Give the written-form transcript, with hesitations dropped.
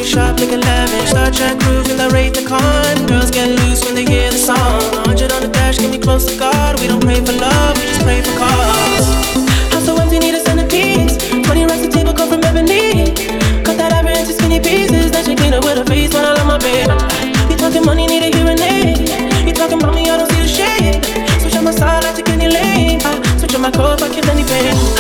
shop, looking lavish. Star Trek crew, feel the rate the con. Girls get loose when they hear the song. 100 on the dash, get me close to God. We don't pray for love, we just pray for cause. House so empty, need a centerpiece. 20 racks of table come from ebony. Cut that ivory into skinny pieces. Then she clean up with her face when I love my babe. You talking money, need a hearing aid. You talking about me, I don't see the shade. Switch on my side, I take any lane. Switch on my core if I kill any pain.